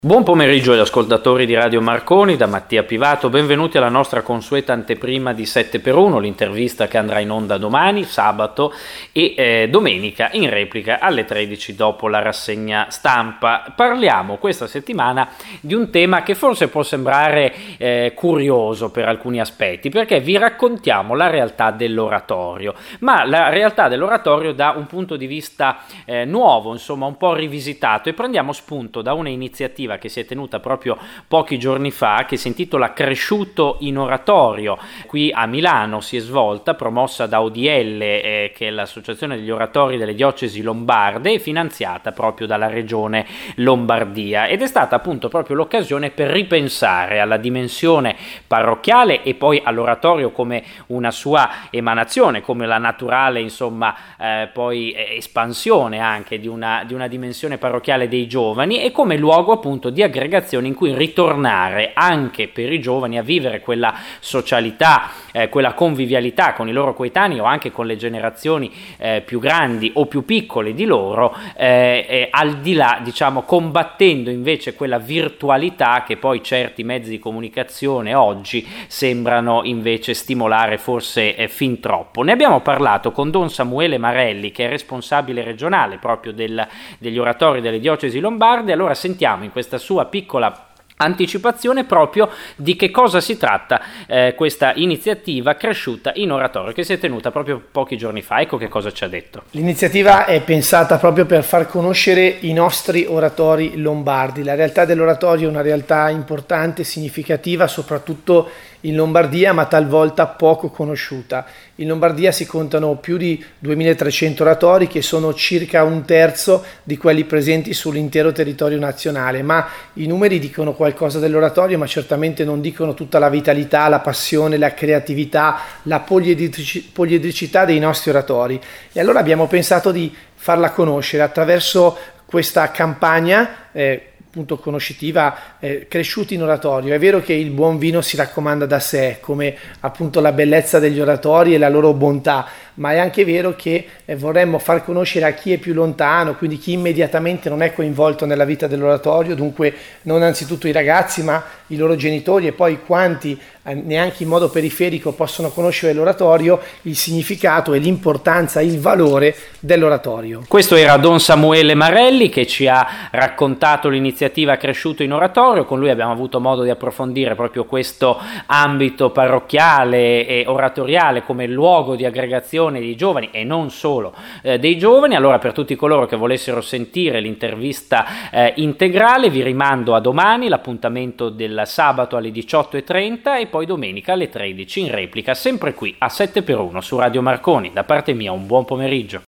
Buon pomeriggio agli ascoltatori di Radio Marconi, da Mattia Pivato, benvenuti alla nostra consueta anteprima di 7x1, l'intervista che andrà in onda domani, sabato e domenica in replica alle 13 dopo la rassegna stampa. Parliamo questa settimana di un tema che forse può sembrare curioso per alcuni aspetti, perché vi raccontiamo la realtà dell'oratorio, ma la realtà dell'oratorio da un punto di vista nuovo, insomma un po' rivisitato, e prendiamo spunto da una iniziativa che si è tenuta proprio pochi giorni fa, che si intitola Cresciuto in Oratorio. Qui a Milano si è svolta, promossa da ODL, che è l'associazione degli oratori delle diocesi lombarde, e finanziata proprio dalla regione Lombardia, ed è stata appunto proprio l'occasione per ripensare alla dimensione parrocchiale e poi all'oratorio come una sua emanazione, come la naturale poi espansione anche di una dimensione parrocchiale dei giovani, e come luogo appunto di aggregazione in cui ritornare anche per i giovani a vivere quella socialità, quella convivialità con i loro coetanei o anche con le generazioni più grandi o più piccole di loro, al di là, diciamo, combattendo invece quella virtualità che poi certi mezzi di comunicazione oggi sembrano invece stimolare forse fin troppo. Ne abbiamo parlato con Don Samuele Marelli, che è responsabile regionale proprio degli oratori delle diocesi lombarde. Allora sentiamo in questa sua piccola anticipazione proprio di che cosa si tratta questa iniziativa Cresciuta in Oratorio, che si è tenuta proprio pochi giorni fa. Ecco che cosa ci ha detto. L'iniziativa è pensata proprio per far conoscere i nostri oratori lombardi. La realtà dell'oratorio è una realtà importante, significativa, soprattutto in Lombardia, ma talvolta poco conosciuta. In Lombardia si contano più di 2300 oratori, che sono circa un terzo di quelli presenti sull'intero territorio nazionale, ma i numeri dicono qualcosa dell'oratorio, ma certamente non dicono tutta la vitalità, la passione, la creatività, la poliedricità dei nostri oratori. E allora abbiamo pensato di farla conoscere attraverso questa campagna appunto conoscitiva, Cresciuti in Oratorio. È vero che il buon vino si raccomanda da sé, come appunto la bellezza degli oratori e la loro bontà, ma è anche vero che vorremmo far conoscere a chi è più lontano, quindi chi immediatamente non è coinvolto nella vita dell'oratorio, dunque non anzitutto i ragazzi ma i loro genitori, e poi quanti neanche in modo periferico possono conoscere l'oratorio, il significato e l'importanza, il valore dell'oratorio. Questo era Don Samuele Marelli, che ci ha raccontato l'iniziativa Cresciuto in Oratorio. Con lui abbiamo avuto modo di approfondire proprio questo ambito parrocchiale e oratoriale come luogo di aggregazione dei giovani, e non solo dei giovani. Allora, per tutti coloro che volessero sentire l'intervista integrale, vi rimando a domani, l'appuntamento del sabato alle 18:30 e poi domenica alle 13 in replica, sempre qui a 7x1 su Radio Marconi. Da parte mia un buon pomeriggio.